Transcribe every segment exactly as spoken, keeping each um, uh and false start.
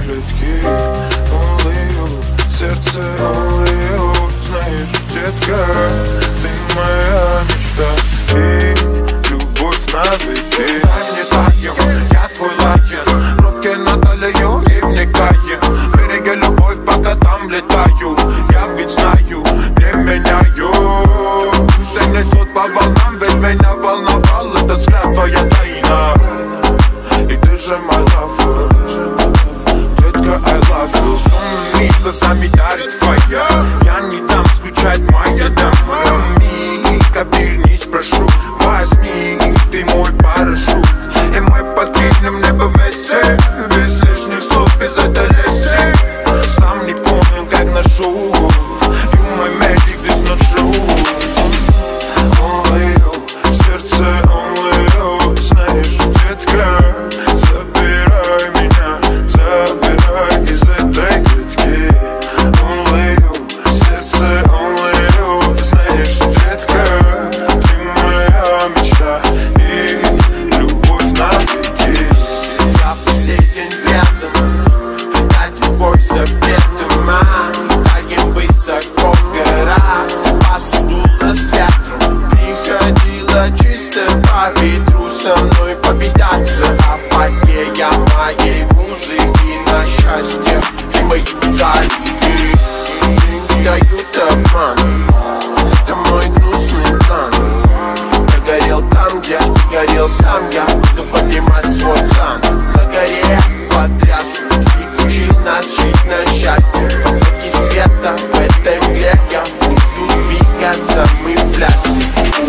клетки. Only you, сердце only you. Знаешь, детка, ты моя мечта и любовь навеки. Дай мне таем, я твой лайен, руки на талию и вникаем. Береги любовь, пока там летаю. Я ведь знаю, не меняю. Пусть несет по волнам, ведь меня волновал этот взгляд, твоя тайна. И ты же my love, детка, I love you. С умными глазами дарит фая. Я не дам скучать, моя дама. Миг, обернись, прошу, возьми, ты мой парашют. И мы покинем небо вместе, без лишних слов, без этой лести. Сам не понял, как ношу. You my magic, this not true. Only you, сердце only you. Знаешь, детка, забирай меня, забирай из этой клетки. Only you, сердце only you. Знаешь, детка, ты моя мечта и любовь навеки. Я по сей день рядом, предать любовь запретом, а летаем высоко в горах. Посудила с ветром, приходила чисто по ветру со мной повидаться. Апогея моей музыки на счастье и мою залили. Деньги дают обман, это мой гнусный план. Я горел там, где горел сам, я буду поднимать свой клан. На горе потряс, и учил нас жить на счастье. В потоке света, в этой мгле я буду двигаться, мы в плясе.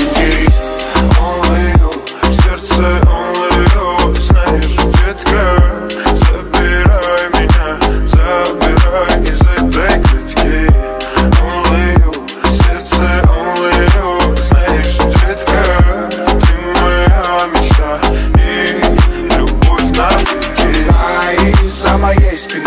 Only you, сердце only you. Знаешь, детка, забирай меня, забирай из этой клетки. Only you, сердце only you. Знаешь, детка, ты моя мечта и любовь навеки. За, за моей спиной